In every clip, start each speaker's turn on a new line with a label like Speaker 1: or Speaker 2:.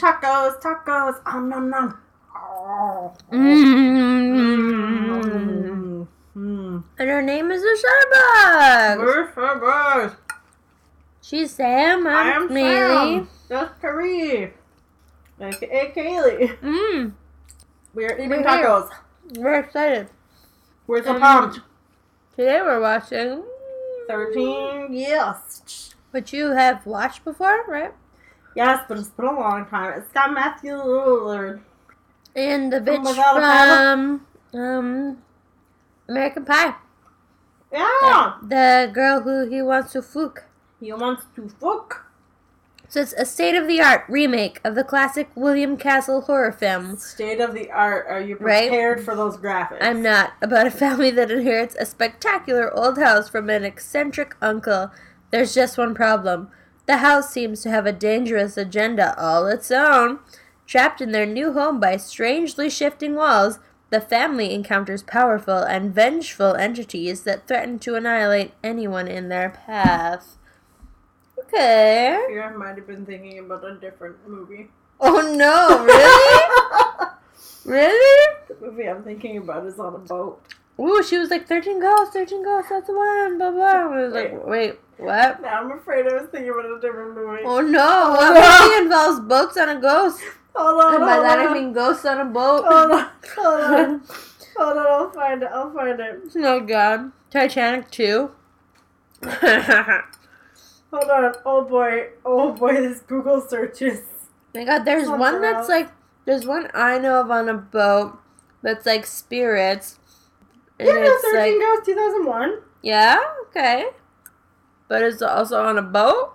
Speaker 1: tacos, tacos. Nom nom. Oh.
Speaker 2: And her name is a Shutterbug.
Speaker 1: We're Shutterbugs.
Speaker 2: She's Sam. I'm Kaylee.
Speaker 1: That's Carrie. AKA Kaylee. We're eating tacos.
Speaker 2: We're excited.
Speaker 1: We're so pumped.
Speaker 2: Today we're watching
Speaker 1: 13 Ghosts.
Speaker 2: Which you have watched before, right?
Speaker 1: Yes, but it's been a long time. It's got Matthew Lillard.
Speaker 2: And the bitch from American Pie.
Speaker 1: Yeah.
Speaker 2: The girl who he wants to fuck.
Speaker 1: He wants to fuck.
Speaker 2: So it's a state-of-the-art remake of the classic William Castle horror film.
Speaker 1: State of the art. Are you prepared for those graphics?
Speaker 2: I'm not. About a family that inherits a spectacular old house from an eccentric uncle. There's just one problem. The house seems to have a dangerous agenda all its own. Trapped in their new home by strangely shifting walls, the family encounters powerful and vengeful entities that threaten to annihilate anyone in their path. Okay.
Speaker 1: I might have been thinking about a different movie.
Speaker 2: Oh no, really? Really?
Speaker 1: The movie I'm thinking about is on a boat.
Speaker 2: Ooh, she was like, 13 ghosts, that's the one, blah, blah. I was like, wait, what?
Speaker 1: Now I'm afraid I was thinking about a different movie.
Speaker 2: Oh no, what movie involves boats on a ghost?
Speaker 1: Hold on,
Speaker 2: and by that I mean ghosts on a boat.
Speaker 1: Hold on, I'll find it.
Speaker 2: Oh god. Titanic 2.
Speaker 1: Hold on, oh boy, this Google searches.
Speaker 2: My god, there's one that's like, there's one I know of on a boat that's like spirits. And
Speaker 1: yeah,
Speaker 2: it's
Speaker 1: 13
Speaker 2: like,
Speaker 1: Ghosts 2001.
Speaker 2: Yeah, okay. But it's also on a boat?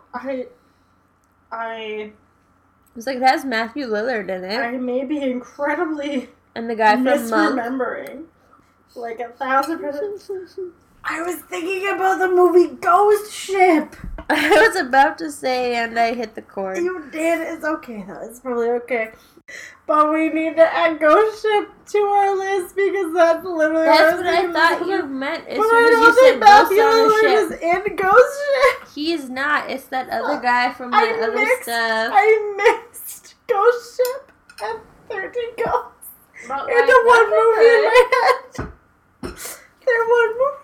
Speaker 2: It's like it has Matthew Lillard in it.
Speaker 1: I may be incredibly
Speaker 2: and the guy from
Speaker 1: misremembering. Like 1,000%. I was thinking about the movie Ghost Ship.
Speaker 2: I was about to say, and I hit the chord.
Speaker 1: You did. It's okay, though. It's probably okay. But we need to add Ghost Ship to our list because that's literally
Speaker 2: what I thought you meant. As
Speaker 1: but
Speaker 2: soon as you said
Speaker 1: Matthew
Speaker 2: Ghost on the
Speaker 1: Lillard
Speaker 2: ship.
Speaker 1: is in Ghost Ship.
Speaker 2: He's not. It's that other guy from the other stuff.
Speaker 1: I mixed Ghost Ship and 13 Ghosts
Speaker 2: But
Speaker 1: into one movie in my head. They're one movie.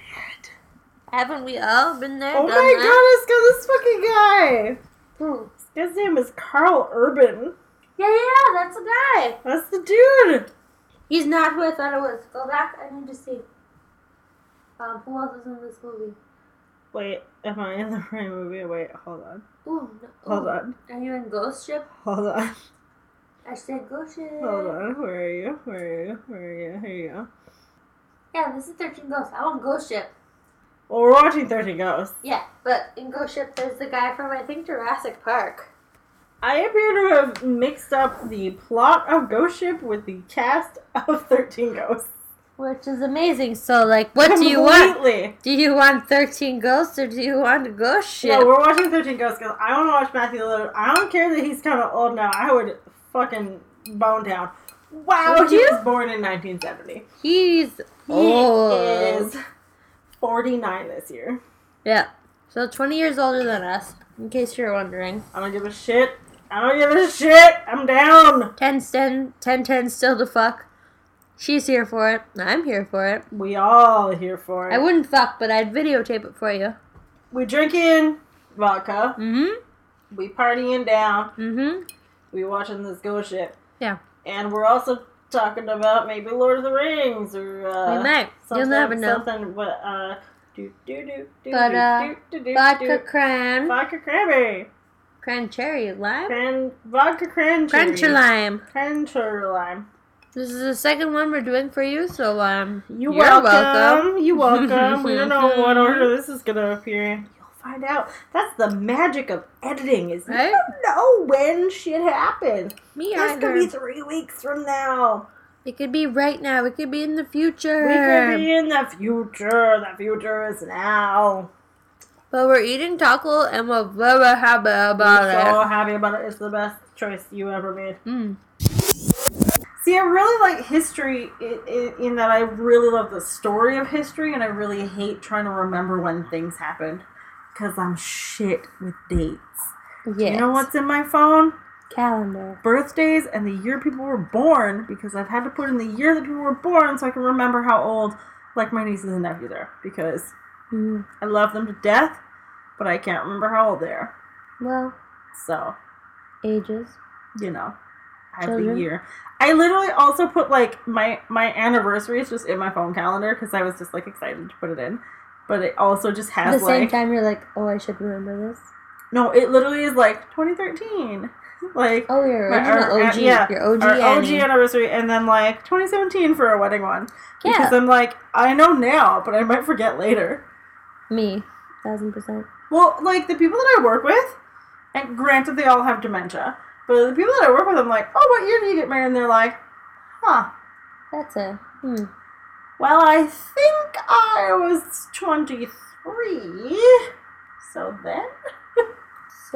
Speaker 2: Haven't we all been there?
Speaker 1: Oh my god, let's go this fucking guy.
Speaker 2: Who?
Speaker 1: His name is Carl Urban.
Speaker 2: Yeah, that's the guy.
Speaker 1: That's the dude.
Speaker 2: He's not who I thought it was. Go back. I need to see. Who else is in this movie?
Speaker 1: Wait, am I in the right movie? Wait, hold on.
Speaker 2: Ooh, no.
Speaker 1: Hold on.
Speaker 2: Are you in Ghost Ship?
Speaker 1: Hold on.
Speaker 2: I said Ghost Ship.
Speaker 1: Hold on. Where are you? Here you go.
Speaker 2: Yeah, this is 13 Ghosts. I want Ghost Ship.
Speaker 1: Well, we're watching 13 Ghosts.
Speaker 2: Yeah, but in Ghost Ship, there's the guy from, I think, Jurassic Park.
Speaker 1: I appear to have mixed up the plot of Ghost Ship with the cast of 13 Ghosts.
Speaker 2: Which is amazing. So, like, what do you want? Do you want 13 Ghosts or do you want a Ghost Ship?
Speaker 1: No, we're watching 13 Ghosts because I want to watch Matthew Lillard. I don't care that he's kind of old now. I would fucking bone down. Wow, he was born in 1970.
Speaker 2: He's old.
Speaker 1: He is 49 this year.
Speaker 2: Yeah. So 20 years older than us, in case you're wondering.
Speaker 1: I don't give a shit. I'm down.
Speaker 2: 10 still to fuck. She's here for it. I'm here for it.
Speaker 1: We all here for it.
Speaker 2: I wouldn't fuck, but I'd videotape it for you.
Speaker 1: We drinking vodka.
Speaker 2: Mm-hmm.
Speaker 1: We partying down.
Speaker 2: Mm-hmm.
Speaker 1: We watching this Ghost Ship.
Speaker 2: Yeah.
Speaker 1: And we're also talking about maybe Lord of the Rings or
Speaker 2: we might. You'll never know.
Speaker 1: Something, but
Speaker 2: vodka cran.
Speaker 1: Vodka cranberry.
Speaker 2: Cranberry lime.
Speaker 1: Vodka cranberry.
Speaker 2: Crancher lime.
Speaker 1: Crancher lime.
Speaker 2: This is the second one we're doing for you, so
Speaker 1: you're welcome. You're welcome. We don't know what order this is gonna appear in. You'll find out. That's the magic of editing. Is you don't know when shit happens. This could be 3 weeks from now.
Speaker 2: It could be right now. It could be in the future.
Speaker 1: We could be in the future. The future is now.
Speaker 2: But we're eating taco and we're very happy about it.
Speaker 1: So happy about it. It's the best choice you ever made.
Speaker 2: Mm.
Speaker 1: See, I really like history in that I really love the story of history, and I really hate trying to remember when things happened because I'm shit with dates.
Speaker 2: Yes.
Speaker 1: You know what's in my phone?
Speaker 2: calendar.
Speaker 1: Birthdays and the year people were born, because I've had to put in the year that people were born so I can remember how old, like, my nieces and nephews are. Because I love them to death, but I can't remember how old they are.
Speaker 2: Well.
Speaker 1: So.
Speaker 2: Ages.
Speaker 1: You know. I have the year. I literally also put, like, my anniversaries just in my phone calendar because I was just, like, excited to put it in. But it also just has,
Speaker 2: at the same time, you're like, oh, I should remember this.
Speaker 1: No, it literally is, like, 2013. Like,
Speaker 2: oh, your original OG. Your OG
Speaker 1: OG anniversary. And then, like, 2017 for a wedding one. Yeah. Because I'm like, I know now, but I might forget later.
Speaker 2: Me. 1000%.
Speaker 1: Well, like, the people that I work with, and granted they all have dementia, but the people that I work with, I'm like, oh, what year did you get married? And they're like, huh.
Speaker 2: That's it.
Speaker 1: Well, I think I was 23. So then?
Speaker 2: So...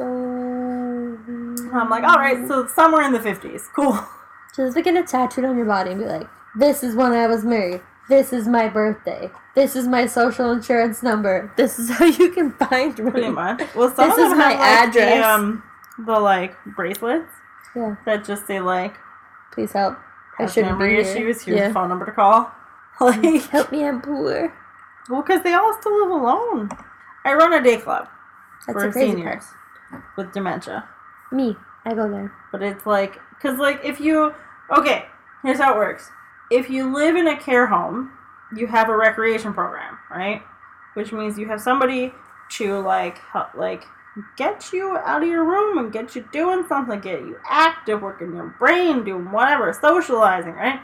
Speaker 1: I'm like, alright, so somewhere in the 50s. Cool.
Speaker 2: Just get it tattooed on your body and be like, this is when I was married. This is my birthday. This is my social insurance number. This is how you can find me.
Speaker 1: Pretty much. Well, some this of them have, like, address. The like, bracelets.
Speaker 2: Yeah.
Speaker 1: That just say, like,
Speaker 2: please help.
Speaker 1: I shouldn't be issues. Here's a phone number to call. Like,
Speaker 2: help me, I'm poor.
Speaker 1: Well, because they all still live alone. I run a day club.
Speaker 2: That's
Speaker 1: for
Speaker 2: a crazy
Speaker 1: seniors with dementia.
Speaker 2: Me. I go there.
Speaker 1: But it's like, because, like, if you, okay, here's how it works. If you live in a care home, you have a recreation program, right? Which means you have somebody to, like, help, like, get you out of your room and get you doing something, get you active, working your brain, doing whatever, socializing, right?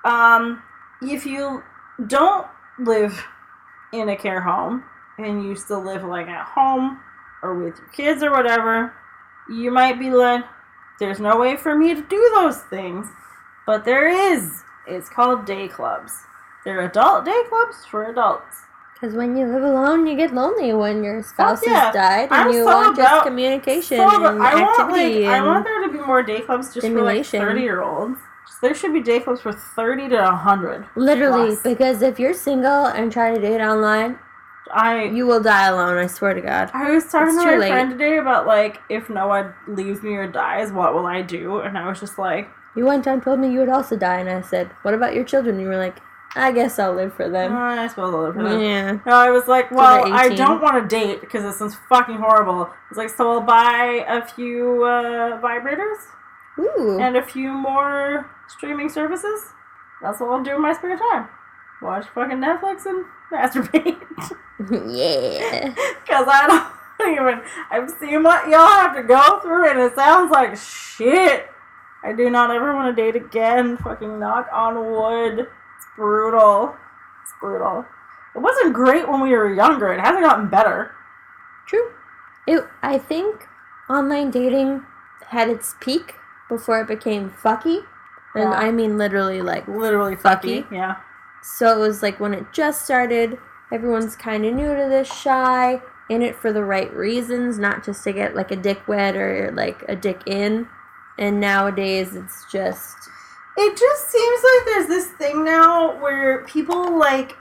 Speaker 1: If you don't live in a care home and you still live, like, at home or with your kids or whatever, you might be like, there's no way for me to do those things, but there is. It's called day clubs. They're adult day clubs for adults.
Speaker 2: Because when you live alone, you get lonely when your spouse has died, and you want just communication and activity.
Speaker 1: I want there to be more day clubs just for, like, 30-year-olds. There should be day clubs for 30 to 100.
Speaker 2: Literally, because if you're single and trying to date online, you will die alone, I swear to God.
Speaker 1: I was talking to my friend today about, like, if Noah leaves me or dies, what will I do? And I was just like...
Speaker 2: You one time told me you would also die, and I said, what about your children? You were like, I guess I'll live for them.
Speaker 1: I suppose I'll live for them.
Speaker 2: Yeah.
Speaker 1: No, I was like, well, I don't want to date because this is fucking horrible. I was like, so I'll buy a few vibrators.
Speaker 2: Ooh.
Speaker 1: And a few more streaming services. That's what I'll do in my spare time. Watch fucking Netflix and masturbate.
Speaker 2: Yeah.
Speaker 1: Because I don't even... I've seen what y'all have to go through, and it sounds like shit. I do not ever want to date again. Fucking knock on wood. It's brutal. It's brutal. It wasn't great when we were younger. It hasn't gotten better.
Speaker 2: True. I think online dating had its peak before it became fucky. And I mean literally, like...
Speaker 1: Literally fucky. Yeah.
Speaker 2: So it was like when it just started, everyone's kind of new to this, shy, in it for the right reasons, not just to get, like, a dick wet or, like, a dick in. And nowadays, it's just...
Speaker 1: It just seems like there's this thing now where people, like,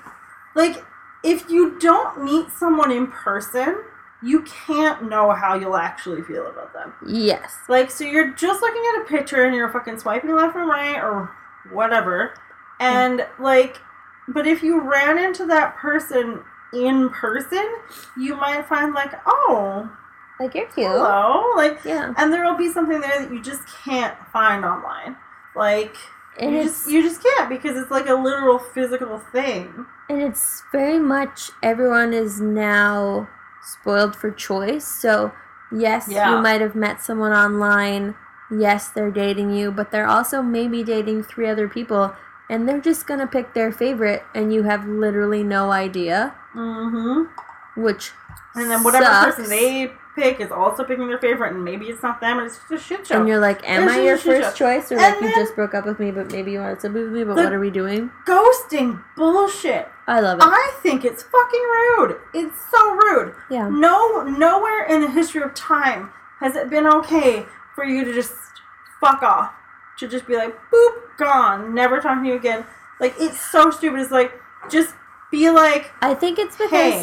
Speaker 1: if you don't meet someone in person, you can't know how you'll actually feel about them.
Speaker 2: Yes.
Speaker 1: Like, so you're just looking at a picture and you're fucking swiping left and right or whatever. And, like, but if you ran into that person in person, you might find, like, oh...
Speaker 2: Like, you're cute.
Speaker 1: Hello. Like,
Speaker 2: yeah.
Speaker 1: And there will be something there that you just can't find online. Like,
Speaker 2: and
Speaker 1: you just can't because it's like a literal physical thing.
Speaker 2: And it's very much everyone is now spoiled for choice. So, yes, you might have met someone online. Yes, they're dating you. But they're also maybe dating 3 other people. And they're just going to pick their favorite. And you have literally no idea.
Speaker 1: Mm-hmm.
Speaker 2: Which
Speaker 1: And then whatever person they pick is also picking their favorite, and maybe it's not them, and it's just a shit show.
Speaker 2: And you're like, am I your first choice? Or like, you just broke up with me, but maybe you wanted to be with me, but what are we doing?
Speaker 1: Ghosting bullshit.
Speaker 2: I love it.
Speaker 1: I think it's fucking rude. It's so rude.
Speaker 2: Yeah.
Speaker 1: Nowhere in the history of time has it been okay for you to just fuck off. To just be like, boop, gone, never talking to you again. Like, it's so stupid. It's like, just be like,
Speaker 2: I think it's because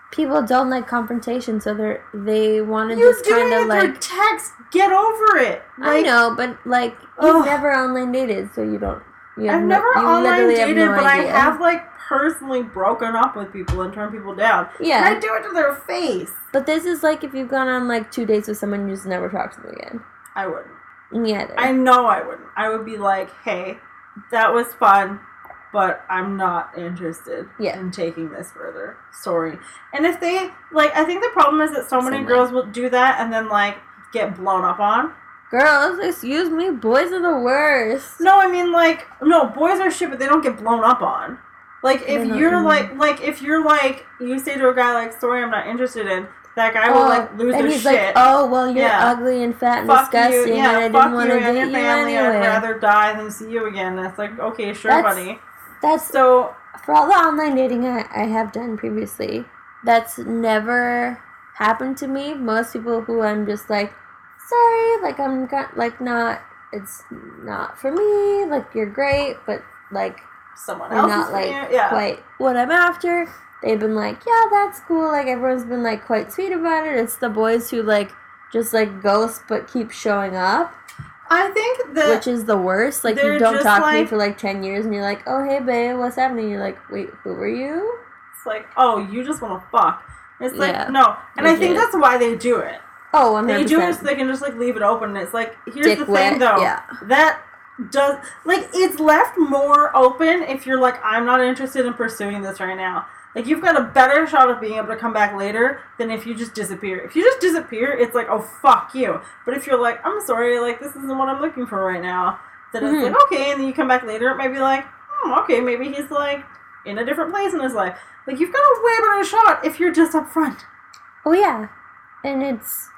Speaker 2: people don't like confrontation, so they want to just kind of like...
Speaker 1: You text, get over it.
Speaker 2: Like, I know, but like, you've never online dated, so you don't...
Speaker 1: I've never online dated, but I have like personally broken up with people and turned people down. Yeah. And I do it to their face.
Speaker 2: But this is like if you've gone on like 2 dates with someone, you just never talk to them again.
Speaker 1: I wouldn't.
Speaker 2: Yeah.
Speaker 1: I know I wouldn't. I would be like, hey, that was fun, but I'm not interested in taking this further. Sorry. And if they, like, I think the problem is that so many girls will do that and then, like, get blown up on.
Speaker 2: Girls, excuse me, boys are the worst.
Speaker 1: No, I mean, like, no, boys are shit, but they don't get blown up on. Like, if you're, if you're, like, you say to a guy, like, sorry, I'm not interested in, that guy will, like, lose their shit. And he's like,
Speaker 2: oh, well, you're ugly and fat and disgusting, and I didn't want to date you anyway.
Speaker 1: I'd rather die than see you again. And it's like, okay, sure, buddy.
Speaker 2: That's, so, for all the online dating I have done previously, that's never happened to me. Most people who I'm just like, sorry, like, I'm like, not, it's not for me, like, you're great, but, like,
Speaker 1: someone else
Speaker 2: not, like, quite what I'm after. They've been like, yeah, that's cool, like, everyone's been, like, quite sweet about it. It's the boys who, like, just, like, ghost but keep showing up.
Speaker 1: I think that...
Speaker 2: Which is the worst. Like, you don't talk to me for, like, 10 years, and you're like, oh, hey, babe, what's happening? You're like, wait, who are you?
Speaker 1: It's like, oh, you just want to fuck. It's like, no. And I think that's why they do it.
Speaker 2: Oh, 100%.
Speaker 1: They do it so they can just, like, leave it open. And it's like, here's the thing, though. Yeah. That does... Like, it's left more open if you're like, I'm not interested in pursuing this right now. Like, you've got a better shot of being able to come back later than if you just disappear. If you just disappear, it's like, oh, fuck you. But if you're like, I'm sorry, like, this isn't what I'm looking for right now, then it's like, okay, and then you come back later, it might be like, okay, maybe he's, like, in a different place in his life. Like, you've got a way better shot if you're just up front.
Speaker 2: Oh, yeah. And it's...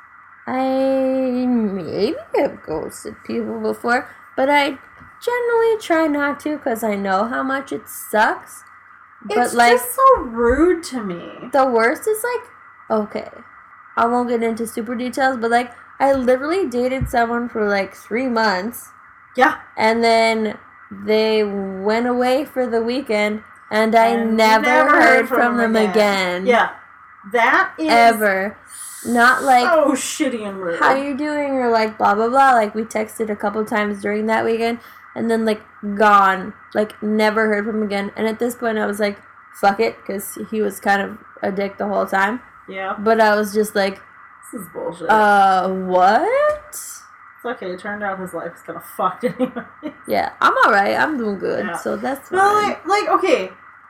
Speaker 2: I maybe have ghosted people before, but I generally try not to because I know how much it sucks.
Speaker 1: But it's like, just so rude to me.
Speaker 2: The worst is like, okay, I won't get into super details, but like, I literally dated someone for like 3 months.
Speaker 1: Yeah.
Speaker 2: And then they went away for the weekend, and I never heard from them again.
Speaker 1: Yeah. That is...
Speaker 2: Ever. Not like...
Speaker 1: so shitty and rude.
Speaker 2: How you doing? Or like, blah, blah, blah. Like, we texted a couple times during that weekend. And then, like, gone. Like, never heard from him again. And at this point, I was like, fuck it. Because he was kind of a dick the whole time.
Speaker 1: Yeah.
Speaker 2: But I was just like...
Speaker 1: This is bullshit.
Speaker 2: What?
Speaker 1: It's okay. It turned out his life is kind of fucked anyway.
Speaker 2: Yeah. I'm alright. I'm doing good. Yeah. So that's fine.
Speaker 1: Well, like, okay.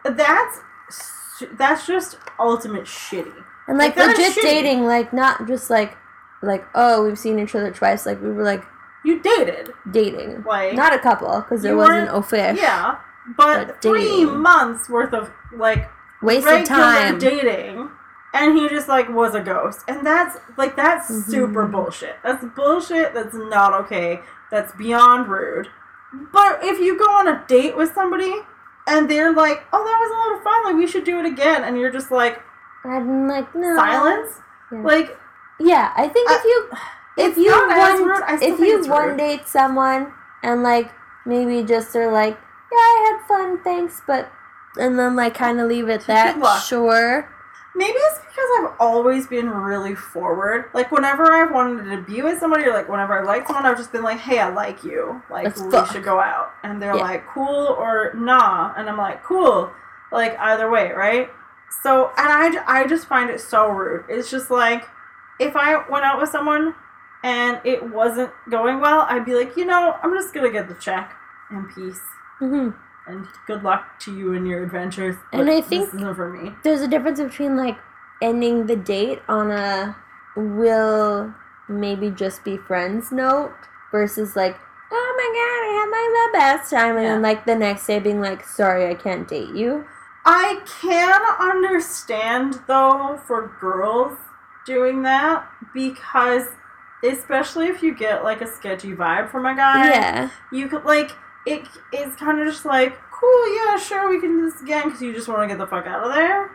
Speaker 1: That's just ultimate shitty.
Speaker 2: And, like legit dating. Like, not just, like, oh, we've seen each other twice. Like, we were, like...
Speaker 1: You dated.
Speaker 2: Dating.
Speaker 1: Like,
Speaker 2: not a couple, because there wasn't official.
Speaker 1: Yeah, but 3 months worth of, like,
Speaker 2: wasted time
Speaker 1: dating, and he just, like, was a ghost. And that's super bullshit. That's bullshit. That's not okay. That's beyond rude. But if you go on a date with somebody, and they're like, oh, that was a lot of fun, like, we should do it again, and you're just like...
Speaker 2: I'm like, no.
Speaker 1: Silence? Yeah. Like...
Speaker 2: Yeah, I think if you one date someone and like maybe just are like, yeah, I had fun, thanks, but and then like kind of leave it that, sure.
Speaker 1: Maybe it's because I've always been really forward. Like whenever I've wanted to be with somebody, or like whenever I like someone, I've just been like, hey, I like you, like we should go out, and they're like, cool or nah, and I'm like, cool, like either way, right? So and I just find it so rude. It's just like, if I went out with someone and it wasn't going well, I'd be like, I'm just going to get the check and peace. Mm-hmm. And good luck to you and your adventures.
Speaker 2: And I think
Speaker 1: this isn't for me.
Speaker 2: There's a difference between, like, ending the date on a will maybe just be friends note versus, like, oh my god, I had, like, the best time. And then, like, the next day being like, sorry, I can't date you.
Speaker 1: I can understand, though, for girls doing that, because especially if you get like a sketchy vibe from a guy, you could like it's kind of just like, cool, yeah, sure, we can do this again, because you just want to get the fuck out of there,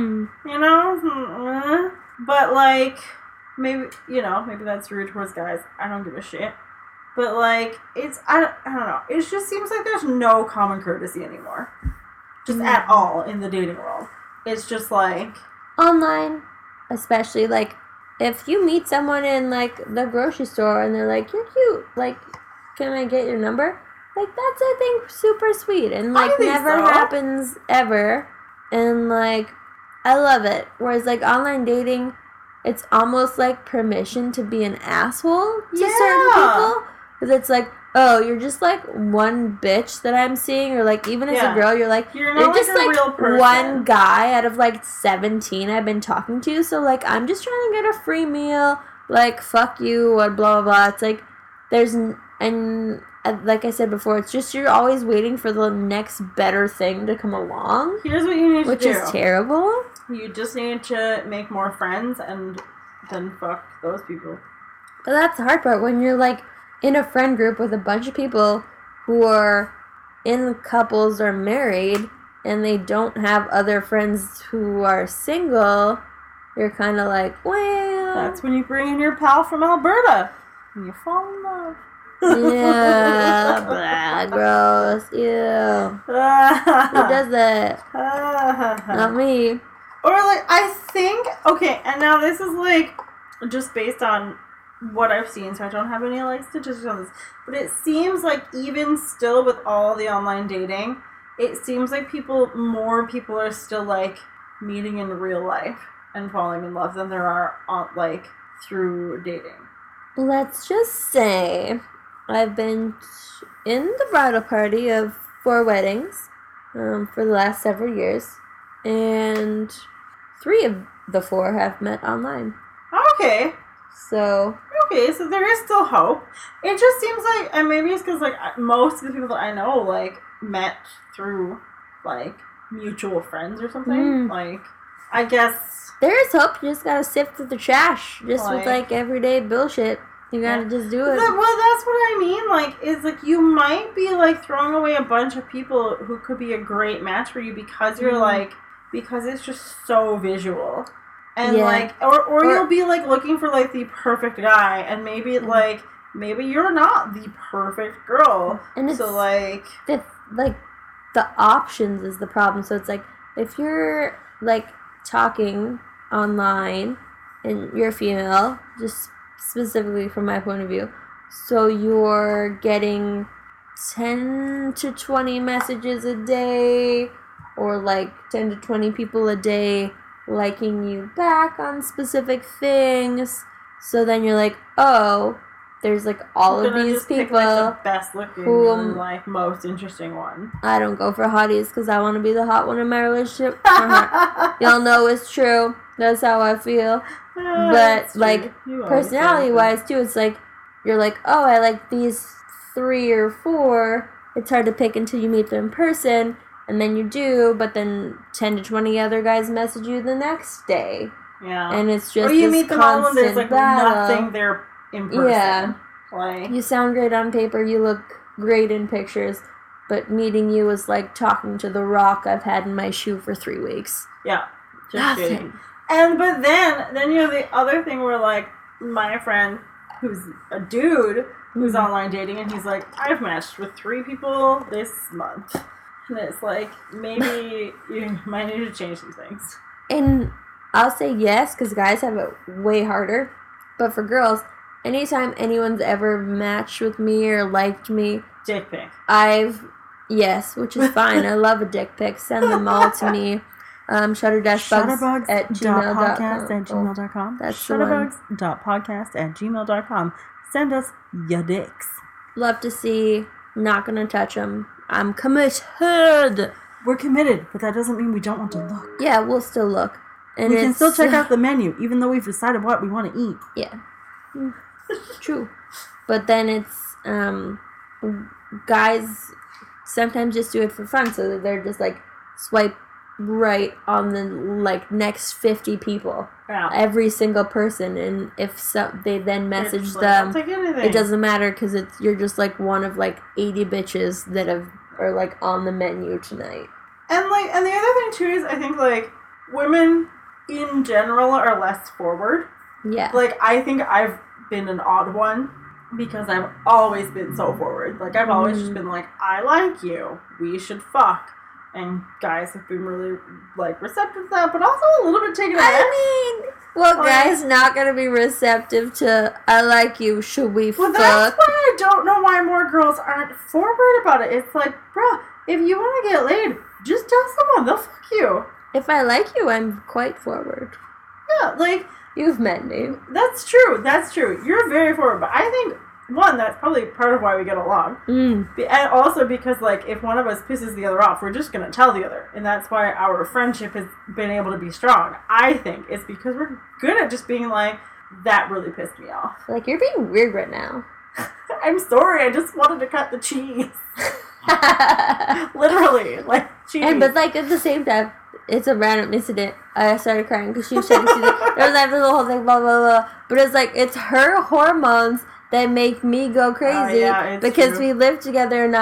Speaker 1: but like maybe that's rude towards guys. I don't give a shit, but like it's I don't know, it just seems like there's no common courtesy anymore, just at all in the dating world. It's just like,
Speaker 2: online, especially, like, if you meet someone in, like, the grocery store and they're like, you're cute, like, can I get your number? Like, that's, I think, super sweet. And, like, never happens ever. And, like, I love it. Whereas, like, online dating, it's almost like permission to be an asshole to certain people. Because it's like, oh, you're just, like, one bitch that I'm seeing. Or, like, even as a girl, you're like, you're just, like, one guy out of, like, 17 I've been talking to. So, like, I'm just trying to get a free meal. Like, fuck you, or blah, blah, blah. It's like, there's, and like I said before, it's just you're always waiting for the next better thing to come along.
Speaker 1: Here's what you need to do.
Speaker 2: Which is terrible.
Speaker 1: You just need to make more friends and then fuck those people.
Speaker 2: But that's the hard part. When you're, like, in a friend group with a bunch of people who are in couples or married and they don't have other friends who are single, you're kind of like, well...
Speaker 1: That's when you bring in your pal from Alberta and you fall in love.
Speaker 2: Yeah, blah, gross, ew. Who does that? Not me.
Speaker 1: Or, like, I think, okay, and now this is, like, just based on what I've seen, so I don't have any, like, statistics on this, but it seems like even still with all the online dating, it seems like more people are still, like, meeting in real life and falling in love than there are, like, through dating.
Speaker 2: Let's just say I've been in the bridal party of 4 weddings for the last several years, and 3 of the 4 have met online.
Speaker 1: Okay.
Speaker 2: So
Speaker 1: there is still hope. It just seems like, and maybe it's because, like, most of the people that I know, like, met through, like, mutual friends or something. Like, I guess...
Speaker 2: There is hope. You just gotta sift through the trash. Just with, like, everyday bullshit. You gotta just do it.
Speaker 1: Well, that's what I mean. Like, it's like you might be, like, throwing away a bunch of people who could be a great match for you because you're, like, because it's just so visual. And, like, or you'll be, like, looking for, like, the perfect guy, and maybe, like, maybe you're not the perfect girl.
Speaker 2: And it's,
Speaker 1: so, like...
Speaker 2: the options is the problem. So it's, like, if you're, like, talking online, and you're female, just specifically from my point of view, so you're getting 10 to 20 messages a day, or, like, 10 to 20 people a day liking you back on specific things. So then you're like, oh, there's, like, all of these people pick, like,
Speaker 1: the best looking and, like, most interesting one.
Speaker 2: I don't go for hotties because I want to be the hot one in my relationship. Y'all know it's true. That's how I feel. But, like, personality wise too, it's like you're like, oh, I like these 3 or 4. It's hard to pick until you meet them in person. And then you do, but then 10 to 20 other guys message you the next day.
Speaker 1: Yeah.
Speaker 2: And it's just
Speaker 1: or you meet them all and there's, like, nothing there in person.
Speaker 2: Yeah.
Speaker 1: Like,
Speaker 2: you sound great on paper, you look great in pictures, but meeting you is like talking to the rock I've had in my shoe for 3 weeks.
Speaker 1: Yeah. Just kidding. But then you have the other thing where, like, my friend, who's a dude, who's online dating, and he's like, I've matched with 3 people this month. And it's like, maybe you might need to change some things.
Speaker 2: And I'll say yes, because guys have it way harder. But for girls, anytime anyone's ever matched with me or liked me...
Speaker 1: Dick pic.
Speaker 2: Yes, which is fine. I love a dick pic. Send them all to me. Shutterbugs at gmail.com.
Speaker 1: That's Shutterbugs.podcast@gmail.com. Send us your dicks.
Speaker 2: Love to see. Not gonna touch them. I'm committed.
Speaker 1: We're committed, but that doesn't mean we don't want to look.
Speaker 2: Yeah, we'll still look. And
Speaker 1: we can still check out the menu, even though we've decided what we want to eat.
Speaker 2: Yeah. True. But then it's, guys sometimes just do it for fun, so that they're just, like, swipe right on the, like, next 50 people.
Speaker 1: Yeah.
Speaker 2: Every single person, and if they then message them, it doesn't matter, because you're just, like, one of, like, 80 bitches that are, like, on the menu tonight.
Speaker 1: And, like, and the other thing, too, is I think, like, women in general are less forward.
Speaker 2: Yeah.
Speaker 1: Like, I think I've been an odd one, because I've always been so forward. Like, I've always just been like, I like you. We should fuck. And guys have been really, like, receptive to that, but also a little bit taken aback.
Speaker 2: Guys not gonna be receptive to, I like you, should we fuck?
Speaker 1: That's why I don't know why more girls aren't forward about it. It's like, bro, if you want to get laid, just tell someone, they'll fuck you.
Speaker 2: If I like you, I'm quite forward.
Speaker 1: Yeah, like...
Speaker 2: You've met me.
Speaker 1: That's true. You're very forward, but I think, one, that's probably part of why we get along. And also because, like, if one of us pisses the other off, we're just going to tell the other. And that's why our friendship has been able to be strong. I think it's because we're good at just being like, that really pissed me off.
Speaker 2: Like, you're being weird right now.
Speaker 1: I'm sorry, I just wanted to cut the cheese. Literally, like, cheese.
Speaker 2: But, like, at the same time, it's a random incident. I started crying because she was shedding tears. There was like the whole thing, blah, blah, blah. But it's like, it's her hormones that make me go crazy because true. We live together and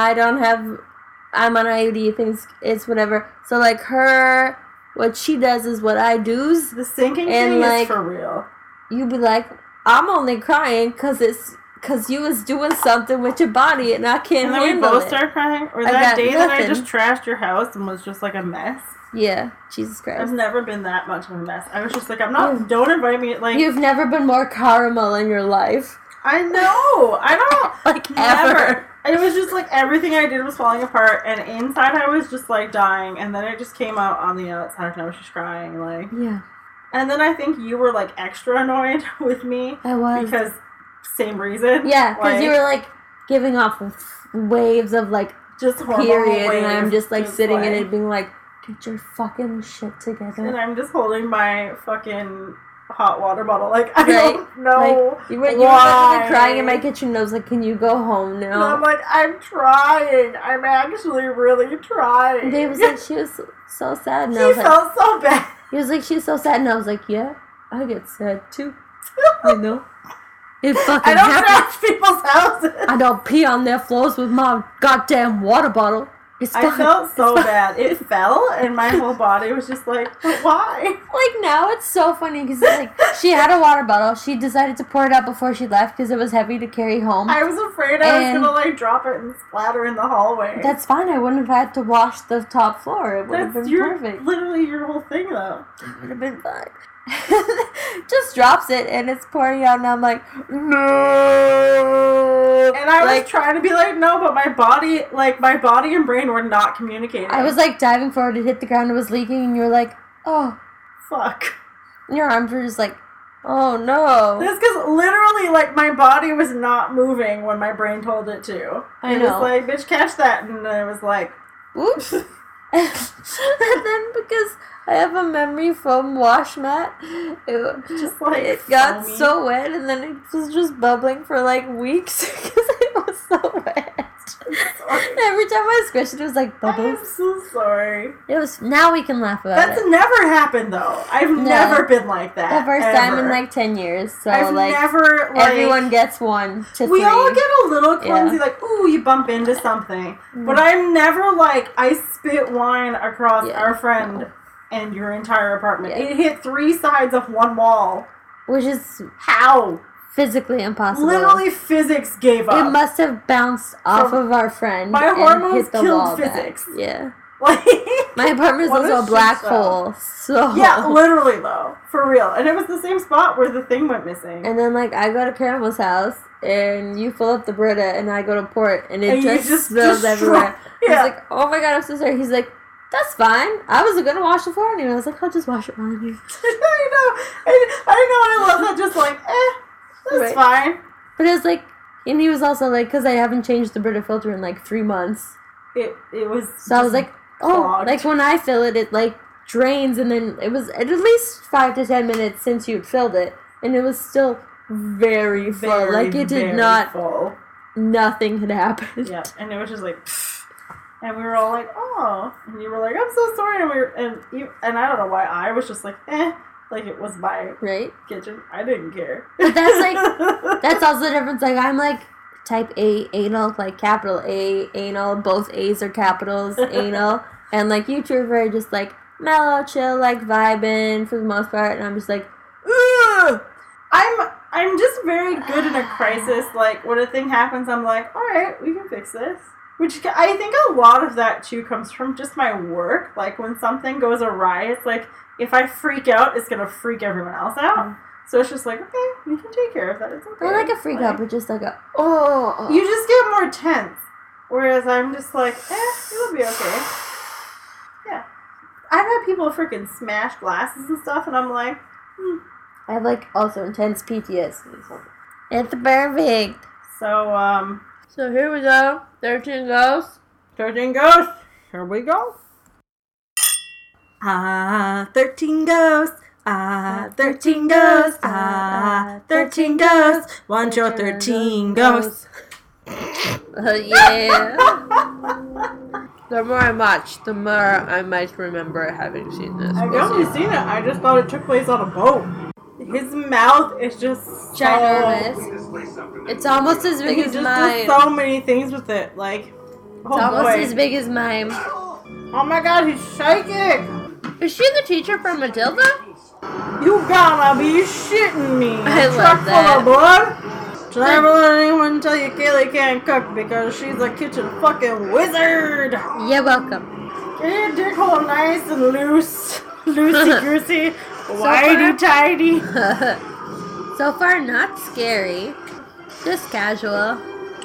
Speaker 2: I'm on IUD, it's whatever. So, like, what she does is what I do.
Speaker 1: The sinking thing is for real.
Speaker 2: You be like, I'm only crying because you was doing something with your body and I can't handle it. And then we both
Speaker 1: start crying? Or that day that I just trashed your house and was just like a mess?
Speaker 2: Yeah, Jesus Christ.
Speaker 1: I've never been that much of a mess. I was just like, don't invite me, like...
Speaker 2: You've never been more caramel in your life.
Speaker 1: I know! I don't...
Speaker 2: like, ever.
Speaker 1: It was just like, everything I did was falling apart, and inside I was just, like, dying, and then it just came out on the outside, and I was just crying, like...
Speaker 2: Yeah.
Speaker 1: And then I think you were, like, extra annoyed with me.
Speaker 2: I was.
Speaker 1: Because, same reason.
Speaker 2: Yeah, because you were, like, giving off waves of, like,
Speaker 1: just
Speaker 2: period, and I'm just, like, sitting in it being like... Get your fucking shit together.
Speaker 1: And I'm just holding my fucking hot water bottle. Like, I don't know.
Speaker 2: Like, you were literally crying in my kitchen. And I was like, can you go home now?
Speaker 1: And I'm like, I'm trying. I'm actually really trying.
Speaker 2: And Dave was like, she was so sad. And
Speaker 1: he felt so bad.
Speaker 2: He was like, she's so sad. And I was like, yeah, I get sad too. You know? It fucking happens.
Speaker 1: I don't trash people's houses.
Speaker 2: I don't pee on their floors with my goddamn water bottle.
Speaker 1: I felt so bad. It fell, and my whole body was just like, but why?
Speaker 2: Like, now it's so funny, because, like, she had a water bottle. She decided to pour it out before she left, because it was heavy to carry home.
Speaker 1: I was afraid I was going to, like, drop it and splatter in the hallway.
Speaker 2: That's fine. I wouldn't have had to wash the top floor. It would have been perfect.
Speaker 1: Literally your whole thing, though.
Speaker 2: It would have been fine. Just drops it, and it's pouring out, and I'm like, no!
Speaker 1: And I was trying to be like, no, but my body and brain were not communicating.
Speaker 2: I was, like, diving forward, it hit the ground, it was leaking, and you were like, oh.
Speaker 1: Fuck.
Speaker 2: And your arms were just like, oh, no.
Speaker 1: That's because literally, like, my body was not moving when my brain told it to. It was like, bitch, catch that, and then it was like,
Speaker 2: oops. And then because I have a memory from wash mat, it got so wet, and then it was just bubbling for like weeks because it was so wet. Every time I squished it, it was like bubbles.
Speaker 1: I'm so sorry.
Speaker 2: It was. Now we can laugh about
Speaker 1: That's never happened though. I've never been like that.
Speaker 2: The first time in like 10 years. So
Speaker 1: I've never
Speaker 2: everyone gets 1 to 3.
Speaker 1: We all get a little clumsy, like ooh, you bump into something. But I'm never like I spit wine across our friend and your entire apartment. It hit 3 sides of one wall,
Speaker 2: which is
Speaker 1: how.
Speaker 2: Physically impossible.
Speaker 1: Literally, physics gave up.
Speaker 2: It must have bounced off of our friend.
Speaker 1: My hormones
Speaker 2: hit the
Speaker 1: killed
Speaker 2: wall
Speaker 1: physics.
Speaker 2: Back. Yeah.
Speaker 1: Like,
Speaker 2: my apartment is also a black hole. So
Speaker 1: yeah, literally though, for real. And it was the same spot where the thing went missing.
Speaker 2: And then like I go to Caramel's house and you fill up the Brita and I go to Port and it just spills everywhere. He's like, oh my god, I'm so sorry. He's like, that's fine. I was gonna wash the floor anyway. I was like, I'll just wash it while I'm here.
Speaker 1: I know. I love that. Just like, that's fine.
Speaker 2: But it was like, and he was also like, because I haven't changed the Brita filter in like 3 months.
Speaker 1: It was.
Speaker 2: So I was like, clogged. Like when I fill it, it like drains, and then it was at least 5 to 10 minutes since you'd filled it, and it was still very full. Like it did not.
Speaker 1: Full.
Speaker 2: Nothing had happened.
Speaker 1: Yeah, and it was just like. And we were all like, oh. And you were like, I'm so sorry. And I don't know why I was just like, like it was my kitchen. I didn't care.
Speaker 2: But that's like, that's also the difference. Like I'm like type A, anal, like capital A, anal. Both A's are capitals, anal. And like you two are very just like mellow, chill, like vibing for the most part. And I'm just like,
Speaker 1: ugh. I'm just very good in a crisis. Like when a thing happens, I'm like, all right, we can fix this. Which I think a lot of that, too, comes from just my work. Like, when something goes awry, it's like, if I freak out, it's going to freak everyone else out. Mm. So it's just like, okay, we can take care of that. It's okay.
Speaker 2: Not like a freak out, but just like a, oh.
Speaker 1: You just get more tense. Whereas I'm just like, it'll be okay. Yeah. I've had people freaking smash glasses and stuff, and I'm like,
Speaker 2: I have, like, also intense PTSD. It's perfect.
Speaker 1: So
Speaker 2: here we go. 13 ghosts.
Speaker 1: 13 ghosts. Here we go. 13 ghosts. 13 ghosts. 13 ghosts. Want your 13 ghosts.
Speaker 2: Yeah. The more I watch, the more I might remember having seen this.
Speaker 1: I've only seen it. I just thought it took place on a boat. His mouth is just
Speaker 2: ginormous. It's almost as big as mine.
Speaker 1: He just does so many things with it. Like,
Speaker 2: it's almost as big as mine.
Speaker 1: Oh my god, he's psychic.
Speaker 2: Is she the teacher from Matilda?
Speaker 1: You gotta be shitting me.
Speaker 2: I love that.
Speaker 1: Full of blood. Should I ever let anyone tell you Kaylee can't cook because she's a kitchen fucking wizard?
Speaker 2: You're welcome.
Speaker 1: Get your dick hole nice and loose. Loosey-goosey. Whitey-tidy.
Speaker 2: So far, not scary. Just casual.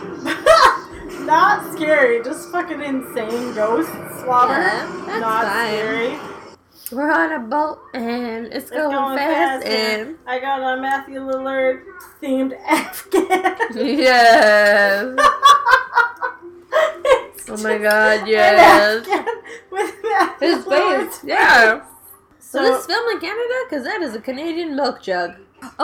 Speaker 1: Not scary. Just fucking insane ghost slaughter.
Speaker 2: Yeah, that's
Speaker 1: not
Speaker 2: fine.
Speaker 1: Scary.
Speaker 2: We're on a boat and it's going fast and
Speaker 1: I got a Matthew Lillard themed Afghan.
Speaker 2: Yes. Oh my god, yes.
Speaker 1: With Matthew
Speaker 2: his face, yeah. So this is filmed in Canada? Because that is a Canadian milk jug. Oh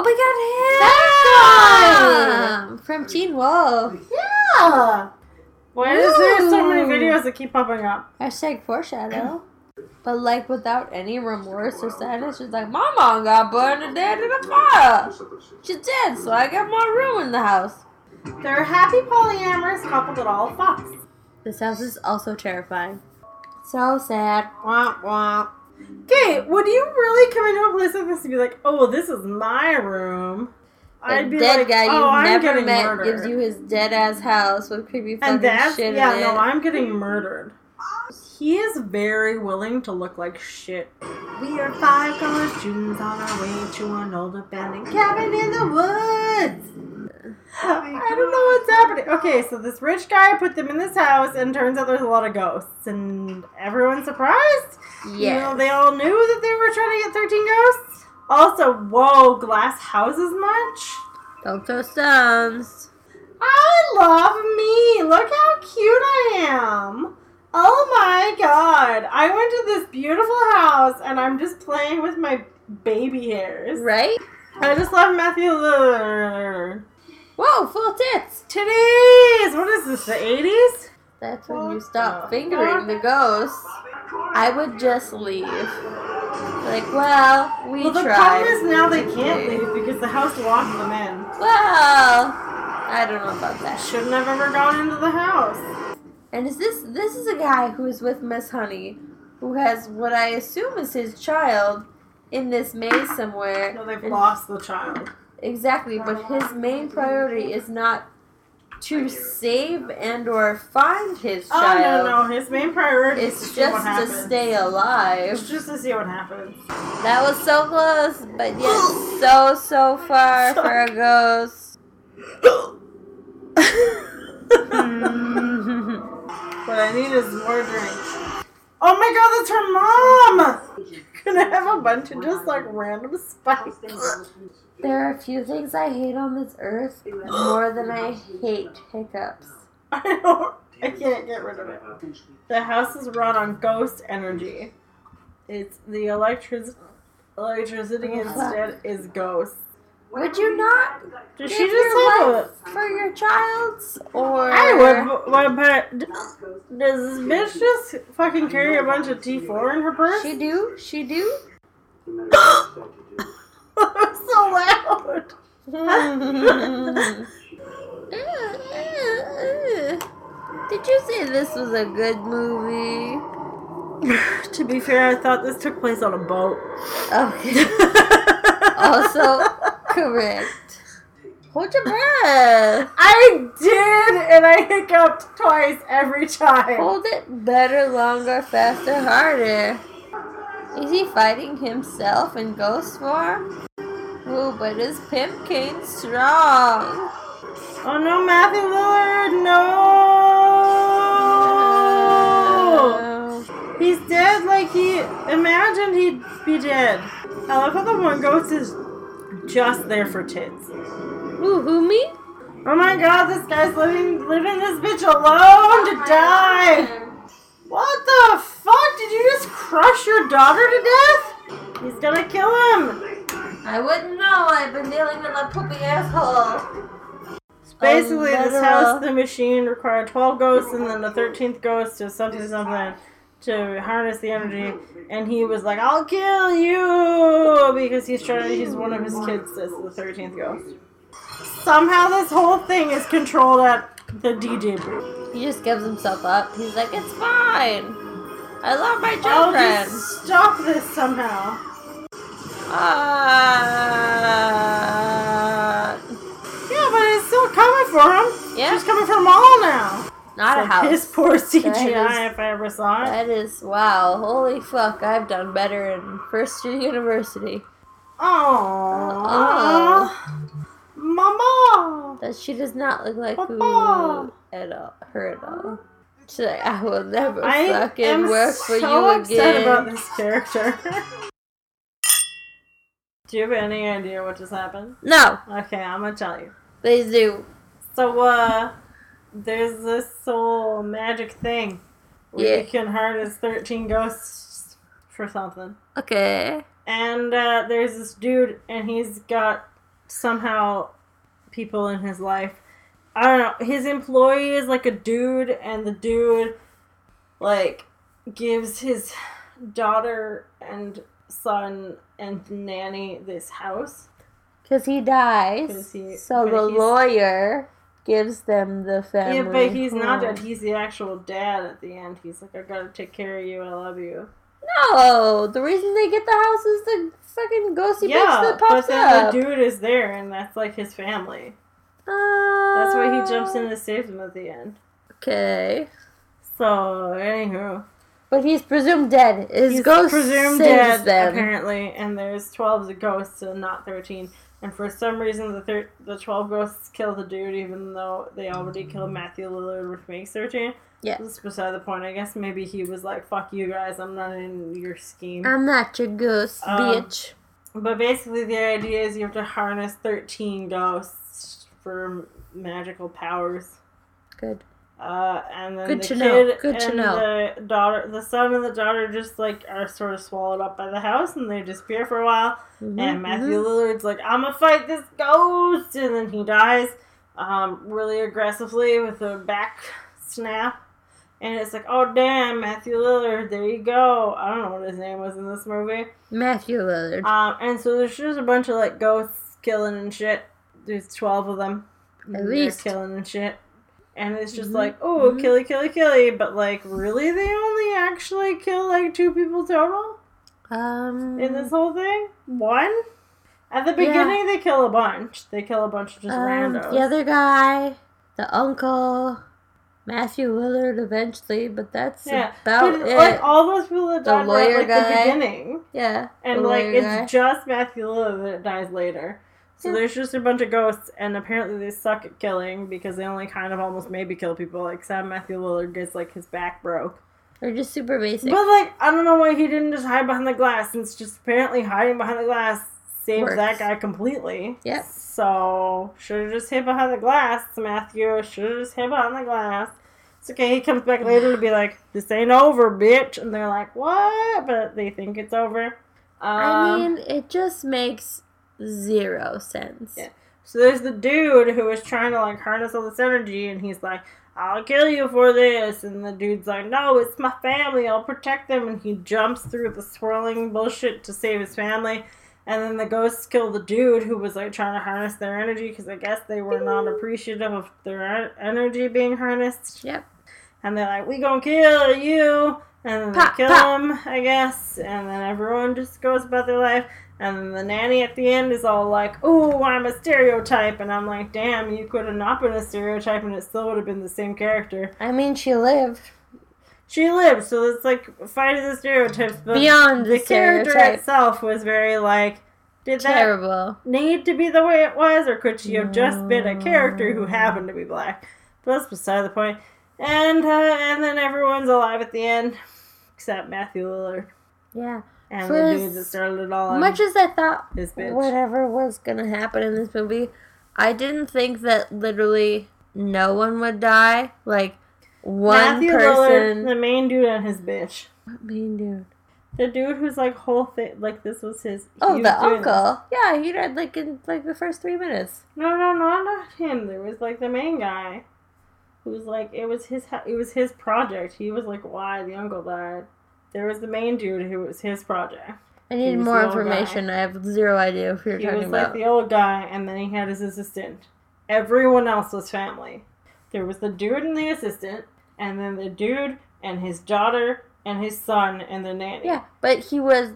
Speaker 2: my god, him! From Teen Wolf.
Speaker 1: Yeah! Why is there so many videos that keep popping up?
Speaker 2: Hashtag foreshadow. But like without any remorse or sadness, she's like, my mom got burned to death in a fire. She's dead, so I got more room in the house.
Speaker 1: They're a happy polyamorous couple that all fucks.
Speaker 2: This house is also terrifying. So sad.
Speaker 1: Womp womp. Okay, would you really come into a place like this and be like, oh, well, this is my room? I'd be
Speaker 2: dead
Speaker 1: like,
Speaker 2: guy
Speaker 1: oh,
Speaker 2: you've never met
Speaker 1: murdered.
Speaker 2: Gives you his dead ass house with creepy fucking shit in it.
Speaker 1: Yeah, no, I'm getting murdered. He is very willing to look like shit. We are 5 college students on our way to an old abandoned cabin in the woods. I don't know what's happening. Okay, so this rich guy put them in this house, and turns out there's a lot of ghosts, and everyone's surprised.
Speaker 2: Yeah,
Speaker 1: you know, they all knew that they were trying to get 13 ghosts. Also, whoa, glass houses much?
Speaker 2: Don't throw stones.
Speaker 1: I love me. Look how cute I am. Oh my god. I went to this beautiful house, and I'm just playing with my baby hairs.
Speaker 2: Right?
Speaker 1: I just love Matthew Lillard.
Speaker 2: Whoa, full tits.
Speaker 1: Titties. What is this, the 80s?
Speaker 2: That's when you stop fingering the ghosts. I would just leave. Like, well, we tried.
Speaker 1: Well, the problem is now they can't leave because the house locked them in.
Speaker 2: Well, I don't know about that.
Speaker 1: Shouldn't have ever gone into the house.
Speaker 2: And is this is a guy who is with Miss Honey, who has what I assume is his child in this maze somewhere.
Speaker 1: No, they've lost the child.
Speaker 2: Exactly, but his main priority is not to save and or find his child.
Speaker 1: Oh, no, his main priority is to see what happens.
Speaker 2: It's just to stay alive.
Speaker 1: It's just to see what happens.
Speaker 2: That was so close, but yet so far for a ghost.
Speaker 1: What I need is more drink. Oh my god, that's her mom! You're gonna have a bunch of just like random spikes.
Speaker 2: There are a few things I hate on this earth more than I hate hiccups.
Speaker 1: I can't get rid of it. The house is run on ghost energy. It's the electricity instead is ghosts.
Speaker 2: Would you not
Speaker 1: Does
Speaker 2: give
Speaker 1: she just
Speaker 2: your
Speaker 1: have
Speaker 2: life for your child's? Or
Speaker 1: I would, but does this bitch just fucking carry a bunch of T4 in her purse?
Speaker 2: She do?
Speaker 1: That was so loud.
Speaker 2: Did you say this was a good movie?
Speaker 1: To be fair, I thought this took place on a boat.
Speaker 2: Okay. Also correct. Hold your breath.
Speaker 1: I did, and I hiccuped twice every time.
Speaker 2: Hold it better, longer, faster, harder. Is he fighting himself in ghost form? Ooh, but his pimp Kane's strong.
Speaker 1: Oh no, Matthew Lillard, no! He's dead like he imagined he'd be dead. I love how the one ghost is just there for tits.
Speaker 2: Ooh, who, me?
Speaker 1: Oh my god, this guy's living this bitch alone to die! What the fuck? Did you just crush your daughter to death? He's gonna kill him!
Speaker 2: I wouldn't know. I've been dealing with a poopy asshole.
Speaker 1: Basically, this house, the machine, required 12 ghosts and then the 13th ghost to something to harness the energy. And he was like, I'll kill you! Because he's one of his kids as the 13th ghost. Somehow this whole thing is controlled at the DJ booth.
Speaker 2: He just gives himself up. He's like, it's fine. I love my children.
Speaker 1: I'll just stop this somehow. Yeah, but it's still coming for him.
Speaker 2: Yeah.
Speaker 1: She's coming for them all now.
Speaker 2: Not a house.
Speaker 1: His poor CGI, if I ever saw it.
Speaker 2: That is, wow. Holy fuck. I've done better in first year university.
Speaker 1: Oh. Mama.
Speaker 2: That she does not look like
Speaker 1: Papa.
Speaker 2: who at all. Her at all. She's like, I will never fucking work for you again.
Speaker 1: I'm so upset about this character. Do you have any idea what just happened?
Speaker 2: No.
Speaker 1: Okay, I'm gonna tell you.
Speaker 2: Please do.
Speaker 1: So, there's this whole magic thing where you can harness 13 ghosts for something.
Speaker 2: Okay.
Speaker 1: And there's this dude, and he's got somehow people in his life. I don't know. His employee is like a dude, and the dude gives his daughter and son and nanny this house.
Speaker 2: Because he dies. So the lawyer gives them the family.
Speaker 1: Yeah, but he's not dead. He's the actual dad at the end. He's like, I gotta take care of you. I love you.
Speaker 2: No, the reason they get the house is the fucking ghosty bitch that pops
Speaker 1: but then
Speaker 2: up.
Speaker 1: the dude is there, and that's like his family. That's why he jumps in and saves them at the end.
Speaker 2: Okay.
Speaker 1: So, anywho.
Speaker 2: But he's presumed dead. He's
Speaker 1: presumed dead,
Speaker 2: them.
Speaker 1: apparently, and there's 12 ghosts and not 13. And for some reason, the 12 ghosts kill the dude, even though they already killed Matthew Lillard, which makes 13.
Speaker 2: Yeah.
Speaker 1: That's beside the point. I guess maybe he was like, fuck you guys, I'm not in your scheme.
Speaker 2: I'm not your ghost, bitch.
Speaker 1: But basically the idea is you have to harness 13 ghosts for magical powers.
Speaker 2: Good.
Speaker 1: And then
Speaker 2: Good
Speaker 1: the
Speaker 2: to
Speaker 1: kid
Speaker 2: know. Good
Speaker 1: and
Speaker 2: to know.
Speaker 1: the son and the daughter just are sort of swallowed up by the house, and they disappear for a while. Mm-hmm, and Matthew Lillard's like, I'm gonna fight this ghost, and then he dies really aggressively with a back snap. And it's like, oh damn, Matthew Lillard, there you go. I don't know what his name was in this movie.
Speaker 2: Matthew Lillard.
Speaker 1: And so there's just a bunch of ghosts killing and shit. There's 12 of them.
Speaker 2: At least.
Speaker 1: They're killing and shit. And it's just killy, killy, killy. But really, they only actually kill 2 people total? In this whole thing? 1? At the beginning, they kill a bunch. They kill a bunch of just randos.
Speaker 2: The other guy, the uncle, Matthew Lillard eventually, but that's about it.
Speaker 1: All those people that died were at the beginning.
Speaker 2: Yeah.
Speaker 1: And it's just Matthew Lillard that dies later. So there's just a bunch of ghosts, and apparently they suck at killing because they only kind of almost maybe kill people. Sam Matthew Lillard gets his back broke.
Speaker 2: They're just super basic.
Speaker 1: But I don't know why he didn't just hide behind the glass, since just apparently hiding behind the glass saves that guy completely.
Speaker 2: Yep.
Speaker 1: So should have just hid behind the glass, Matthew. Should have just hid behind the glass. It's okay, he comes back later to be like, this ain't over, bitch. And they're like, what? But they think it's over.
Speaker 2: I mean, it just makes 0 sense.
Speaker 1: Yeah. So there's the dude who is trying to harness all this energy, and he's like, I'll kill you for this. And the dude's like, no, it's my family. I'll protect them. And he jumps through the swirling bullshit to save his family. And then the ghosts kill the dude who was trying to harness their energy because I guess they were not appreciative of their energy being harnessed.
Speaker 2: Yep.
Speaker 1: And they're like, we gonna kill you. And then they kill him, I guess. And then everyone just goes about their life. And then the nanny at the end is all like, "Ooh, I'm a stereotype." And I'm like, damn, you could have not been a stereotype and it still would have been the same character.
Speaker 2: I mean, she lived.
Speaker 1: She lived, so it's like fighting the stereotypes. But
Speaker 2: beyond the
Speaker 1: character itself was very like, did
Speaker 2: terrible.
Speaker 1: That need to be the way it was? Or could she have just been a character who happened to be black? But that's beside the point. And then everyone's alive at the end. Except Matthew Lillard.
Speaker 2: Yeah.
Speaker 1: And the dude that started it all.
Speaker 2: Much as I thought
Speaker 1: his bitch.
Speaker 2: Whatever was going to happen in this movie, I didn't think that literally no one would die. Like, one
Speaker 1: Matthew
Speaker 2: person.
Speaker 1: Lillard, the main dude and his bitch.
Speaker 2: What main dude?
Speaker 1: The dude whose, like, whole thing, like, this was his...
Speaker 2: Oh, the uncle. This. Yeah, he died, like, in, like, the first 3 minutes.
Speaker 1: No, not him. There was, like, the main guy. Who was, like, it was his project. He was, like, why the uncle died. There was the main dude who was his project.
Speaker 2: I need more information. I have zero idea who you're talking about. He was
Speaker 1: like the old guy, and then he had his assistant. Everyone else was family. There was the dude and the assistant, and then the dude and his daughter and his son and the nanny.
Speaker 2: Yeah, but he was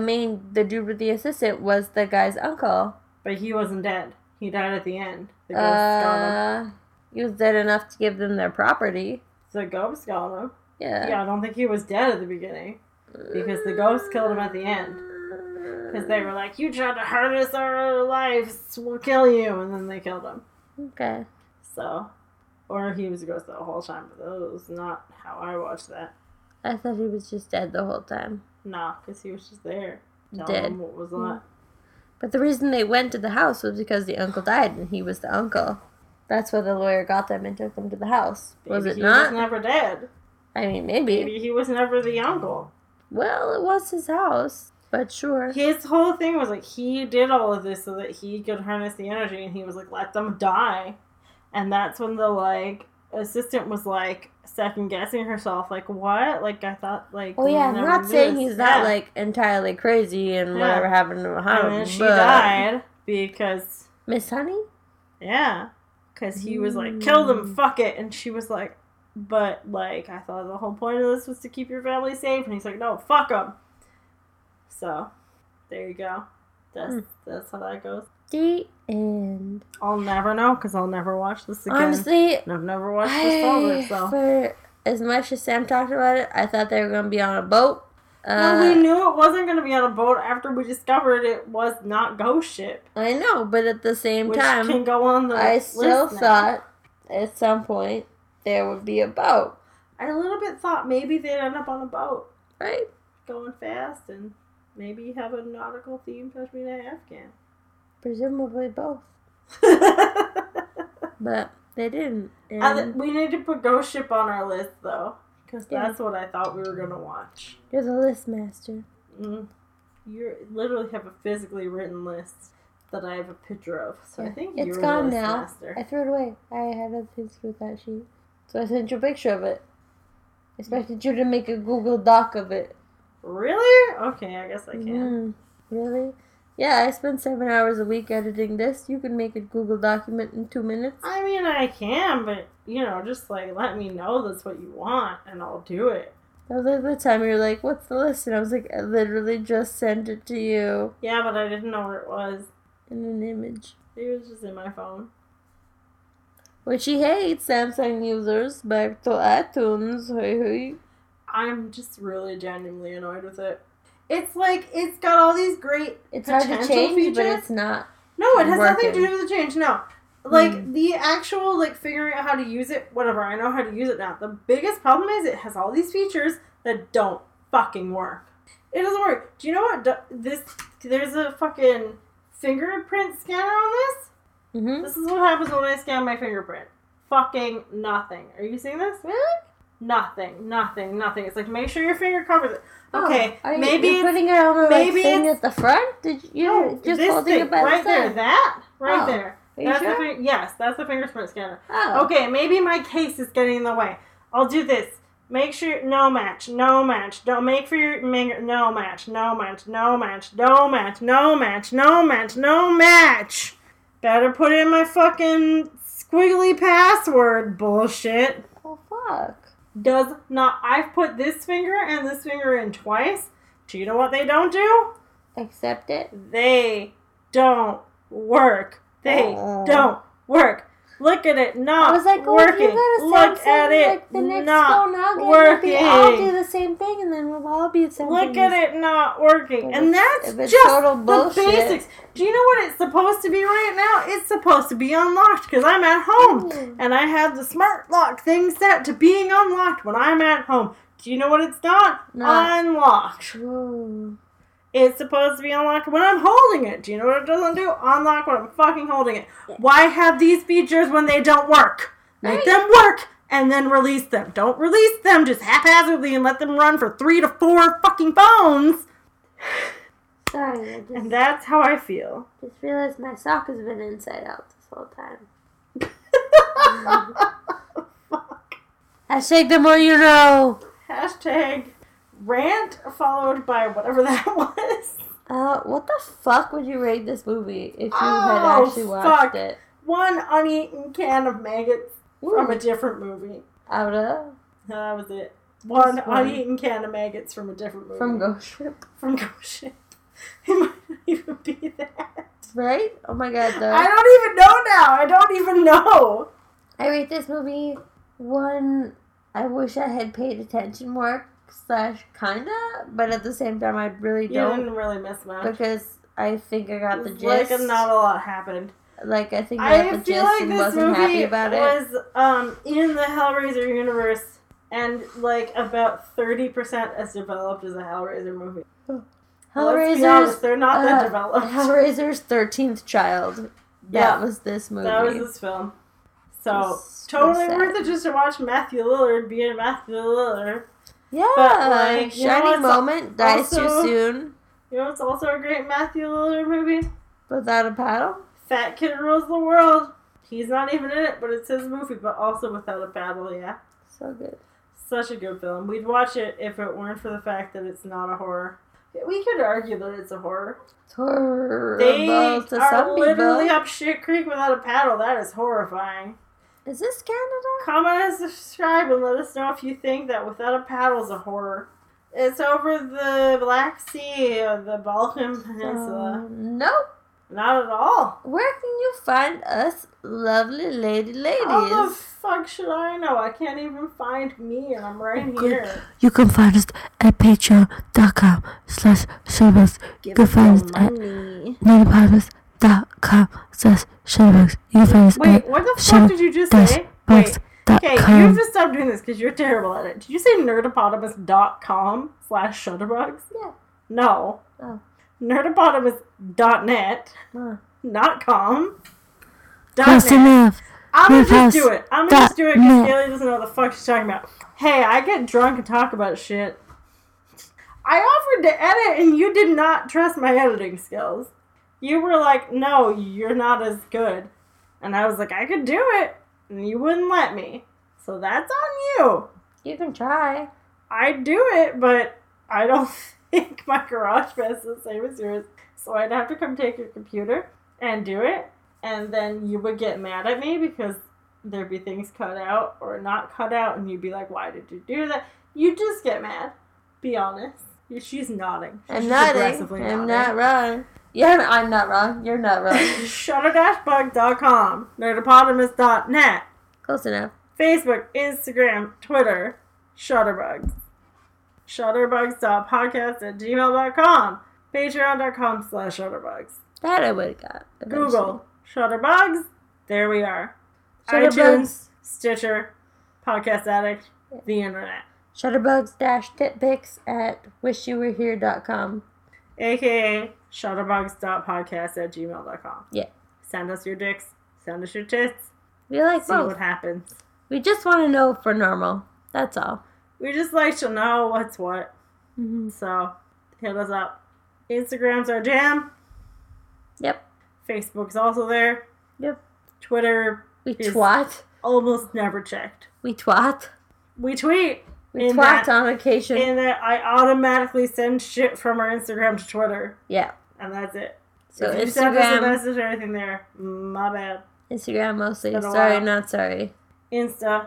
Speaker 2: the dude with the assistant was the guy's uncle.
Speaker 1: But he wasn't dead. He died at the end. The ghost got him.
Speaker 2: He was dead enough to give them their property.
Speaker 1: The ghost got him.
Speaker 2: Yeah.
Speaker 1: Yeah, I don't think he was dead at the beginning. Because the ghost killed him at the end. Because they were like, you tried to harness our lives, we'll kill you. And then they killed him.
Speaker 2: Okay.
Speaker 1: So, or he was a ghost the whole time. But that was not how I watched that.
Speaker 2: I thought he was just dead the whole time.
Speaker 1: No, because he was just there.
Speaker 2: Dead.
Speaker 1: Them what was not.
Speaker 2: But the reason they went to the house was because the uncle died and he was the uncle. That's why the lawyer got them and took them to the house. Was it not?
Speaker 1: He was never dead.
Speaker 2: I mean, maybe.
Speaker 1: Maybe he was never the uncle.
Speaker 2: Well, it was his house, but sure.
Speaker 1: His whole thing was like, he did all of this so that he could harness the energy, and he was like, let them die. And that's when the, like, assistant was, like, second-guessing herself, like, what? Like, I thought, like...
Speaker 2: Oh, yeah, I'm not saying he's not, like, entirely crazy and whatever happened to him.
Speaker 1: And then she died because...
Speaker 2: Miss Honey?
Speaker 1: Yeah. Because he was like, kill them, fuck it. And she was like, but, like, I thought the whole point of this was to keep your family safe. And he's like, no, fuck them. So, there you go. That's how that goes.
Speaker 2: The end.
Speaker 1: I'll never know, because I'll never watch this again.
Speaker 2: Honestly,
Speaker 1: and I've never watched this over, so.
Speaker 2: For as much as Sam talked about it, I thought they were going to be on a boat.
Speaker 1: Well, we knew it wasn't going to be on a boat after we discovered it was not Ghost Ship.
Speaker 2: I know, but at the same time,
Speaker 1: can go on the
Speaker 2: I still thought at some point there would be a boat.
Speaker 1: I a little bit thought maybe they'd end up on a boat.
Speaker 2: Right.
Speaker 1: Going fast and maybe have a nautical theme Touch Me to Afghan.
Speaker 2: Presumably both. But they didn't.
Speaker 1: We need to put Ghost Ship on our list, though. Because that's what I thought we were going to watch.
Speaker 2: You're the list master.
Speaker 1: You literally have a physically written list that I have a picture of. So I think
Speaker 2: you're the list master. I threw it away. I had other things with that sheet. So I sent you a picture of it. I expected you to make a Google Doc of it.
Speaker 1: Really? Okay, I guess I can.
Speaker 2: Really? Yeah, I spend 7 hours a week editing this. You can make a Google document in 2 minutes.
Speaker 1: I mean, I can, but, just, like, let me know that's what you want, and I'll do it.
Speaker 2: That was like the time you're like, what's the list? And I was like, I literally just sent it to you.
Speaker 1: Yeah, but I didn't know where it was.
Speaker 2: In an image.
Speaker 1: It was just in my phone.
Speaker 2: Which he hates, Samsung users. Back to iTunes. Hey.
Speaker 1: I'm just really genuinely annoyed with it. It's like, it's got all these great
Speaker 2: It's hard to change, features. But it's not.
Speaker 1: No, it has nothing to do with the change, no. Like, the actual, like, figuring out how to use it, whatever, I know how to use it now. The biggest problem is it has all these features that don't fucking work. It doesn't work. Do you know what there's a fucking fingerprint scanner on this? Mm-hmm. This is what happens when I scan my fingerprint. Fucking nothing. Are you seeing this?
Speaker 2: Really?
Speaker 1: Nothing. It's like, make sure your finger covers it. Okay,
Speaker 2: maybe you're putting it on the thing at the front? Did you just holding it by
Speaker 1: right
Speaker 2: the
Speaker 1: there? That right there.
Speaker 2: Are you sure?
Speaker 1: Yes, that's the fingerprint scanner.
Speaker 2: Oh.
Speaker 1: Okay, maybe my case is getting in the way. I'll do this. Make sure no match. Don't make for your no match. Better put in my fucking squiggly password bullshit.
Speaker 2: Oh fuck.
Speaker 1: Does not. I've put this finger and this finger in twice. Do you know what they don't do?
Speaker 2: Accept it.
Speaker 1: They don't work. They don't work. Look at it not
Speaker 2: I was like,
Speaker 1: working.
Speaker 2: Look at it like the next not working. Maybe I'll do the same thing and then we'll all be something.
Speaker 1: Look at it not working. And that's just the basics. Do you know what it's supposed to be right now? It's supposed to be unlocked because I'm at home. And I have the smart lock thing set to being unlocked when I'm at home. Do you know what it's not? Unlocked. Ooh. It's supposed to be unlocked when I'm holding it. Do you know what it doesn't do? Unlock when I'm fucking holding it. Why have these features when they don't work? Make them work and then release them. Don't release them just haphazardly and let them run for 3 to 4 fucking phones.
Speaker 2: Sorry.
Speaker 1: And that's how I feel.
Speaker 2: Just realized my sock has been inside out this whole time.
Speaker 1: Fuck.
Speaker 2: Hashtag the more you know.
Speaker 1: Hashtag rant followed by whatever that was.
Speaker 2: What the fuck would you rate this movie if you had actually watched it?
Speaker 1: 1 uneaten can of maggots from a different movie.
Speaker 2: Out of?
Speaker 1: No, that was it. 1 uneaten can of maggots from a different movie.
Speaker 2: From Ghost Ship.
Speaker 1: From Ghost Ship. It might not even be that.
Speaker 2: Right? Oh my god, though.
Speaker 1: I don't even know now. I don't even know.
Speaker 2: I rate this movie 1, I wish I had paid attention more. / kinda, but at the same time I really don't.
Speaker 1: You didn't really miss much.
Speaker 2: Because I think I got the gist.
Speaker 1: Like not a lot happened.
Speaker 2: Like I think I got the gist
Speaker 1: like
Speaker 2: and wasn't happy about it.
Speaker 1: Was in the Hellraiser universe and like about 30% as developed as a Hellraiser movie. Let's be honest, they're not that developed.
Speaker 2: Hellraiser's 13th child. That was this movie.
Speaker 1: That was this film. So totally worth it just to watch Matthew Lillard being Matthew Lillard.
Speaker 2: Yeah, but like, shining moment, dies too soon.
Speaker 1: You know, it's also a great Matthew Lillard movie.
Speaker 2: Without a Paddle?
Speaker 1: Fat Kid Rules the World. He's not even in it, but it's his movie, but also Without a Paddle, yeah.
Speaker 2: So good.
Speaker 1: Such a good film. We'd watch it if it weren't for the fact that it's not a horror. We could argue that it's a horror.
Speaker 2: It's horrible
Speaker 1: they
Speaker 2: to some
Speaker 1: are literally
Speaker 2: people.
Speaker 1: up shit creek without a paddle. That is horrifying.
Speaker 2: Is this Canada?
Speaker 1: Comment and subscribe and let us know if you think that Without a Paddle is a horror. It's over the Black Sea or the Balkan Peninsula.
Speaker 2: Nope.
Speaker 1: Not at all.
Speaker 2: Where can you find us lovely ladies?
Speaker 1: How the fuck should I know? I can't even find me and I'm right here.
Speaker 2: You can find us at patreon.com/showbox. You can find us at nativepodcast.com/showbox. You can find us
Speaker 1: Wait, what the fuck did you just say? Wait. Okay, you have to stop doing this because you're terrible at it. Did you say nerdopotamus.com/shutterbugs?
Speaker 2: Yeah.
Speaker 1: No.
Speaker 2: Oh.
Speaker 1: Nerdopotamus.net. Not com.
Speaker 2: Close enough.
Speaker 1: I'm gonna just do it. because Kaylee doesn't know what the fuck she's talking about. Hey, I get drunk and talk about shit. I offered to edit and you did not trust my editing skills. You were like, no, you're not as good. And I was like, I could do it. And you wouldn't let me. So that's on you.
Speaker 2: You can try.
Speaker 1: I'd do it, but I don't think my GarageBand is the same as yours. So I'd have to come take your computer and do it. And then you would get mad at me because there'd be things cut out or not cut out. And you'd be like, why did you do that? You just get mad. Be honest. She's nodding.
Speaker 2: I'm nodding. I'm not wrong. Yeah, I'm not wrong. You're not wrong.
Speaker 1: Shutter-bug.com. Nerdopotamus.net.
Speaker 2: Close enough.
Speaker 1: Facebook, Instagram, Twitter. Shutterbugs. Shutterbugs.podcast@gmail.com. Patreon.com/shutterbugs.
Speaker 2: That I would have got. Eventually.
Speaker 1: Google. Shutterbugs. There we are.
Speaker 2: Shutterbugs.
Speaker 1: iTunes, Stitcher, Podcast Addict, the internet.
Speaker 2: Shutterbugs-titpics at wishyouwerehere.com.
Speaker 1: AKA shutterbugs.podcast@gmail.com.
Speaker 2: Yeah.
Speaker 1: Send us your dicks. Send us your tits.
Speaker 2: We like
Speaker 1: See
Speaker 2: both.
Speaker 1: what happens.
Speaker 2: We just want to know if we're normal. That's all.
Speaker 1: We just like to know what's what.
Speaker 2: Mm-hmm.
Speaker 1: So, hit us up. Instagram's our jam.
Speaker 2: Yep.
Speaker 1: Facebook's also there.
Speaker 2: Yep.
Speaker 1: Twitter.
Speaker 2: We twat.
Speaker 1: Almost never checked.
Speaker 2: We twat.
Speaker 1: We tweet.
Speaker 2: We twat on occasion.
Speaker 1: And that I automatically send shit from our Instagram to Twitter.
Speaker 2: Yeah.
Speaker 1: And that's it.
Speaker 2: So
Speaker 1: if you send us a message or anything there, my bad.
Speaker 2: Instagram mostly. Sorry, not sorry.
Speaker 1: Insta.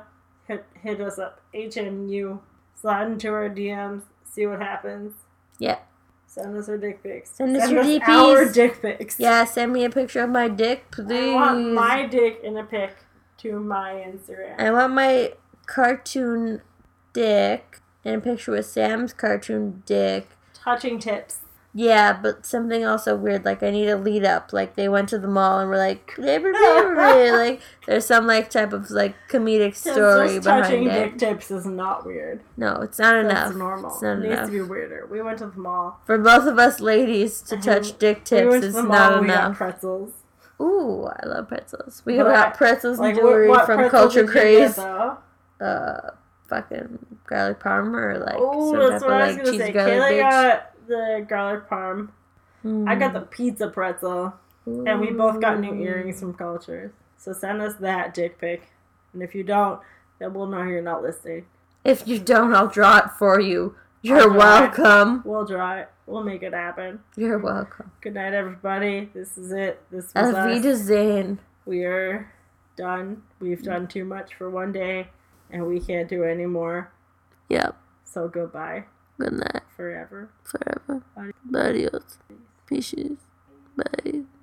Speaker 1: hit us up. HMU. Slide into our DMs. See what happens.
Speaker 2: Yep.
Speaker 1: Send us our dick pics.
Speaker 2: Send us your DPs.
Speaker 1: Our dick pics.
Speaker 2: Yeah, send me a picture of my dick, please.
Speaker 1: I want my dick in a pic to my Instagram.
Speaker 2: I want my cartoon dick in a picture with Sam's cartoon dick.
Speaker 1: Touching tips.
Speaker 2: Yeah, but something also weird. Like, I need a lead up. Like, they went to the mall and were like, like, there's some, like, type of, like, comedic story behind
Speaker 1: touching
Speaker 2: it.
Speaker 1: dick tips is not weird.
Speaker 2: No, it's not enough.
Speaker 1: It's normal.
Speaker 2: It's not
Speaker 1: it
Speaker 2: enough.
Speaker 1: needs to be weirder. We went to the mall.
Speaker 2: For both of us ladies to touch dick tips is not enough.
Speaker 1: We got pretzels.
Speaker 2: Ooh, I love pretzels. We got pretzels and jewelry from Culture Craze. Fucking garlic parm or, like, some type of, like, cheese garlic
Speaker 1: Kayla
Speaker 2: bitch.
Speaker 1: got the garlic parm. I got the pizza pretzel. Ooh. And we both got new earrings from Culture. So send us that dick pic. And if you don't, then we'll know you're not listening.
Speaker 2: If you don't, I'll draw it for you. You're welcome.
Speaker 1: We'll draw it. We'll make it happen.
Speaker 2: You're welcome.
Speaker 1: Good night, everybody. This is it. This
Speaker 2: was Auf Wiedersehen.
Speaker 1: We are done. We've done too much for one day. And we can't do any more.
Speaker 2: Yep.
Speaker 1: So goodbye.
Speaker 2: Good night.
Speaker 1: Forever.
Speaker 2: Adios. Peace. Bye.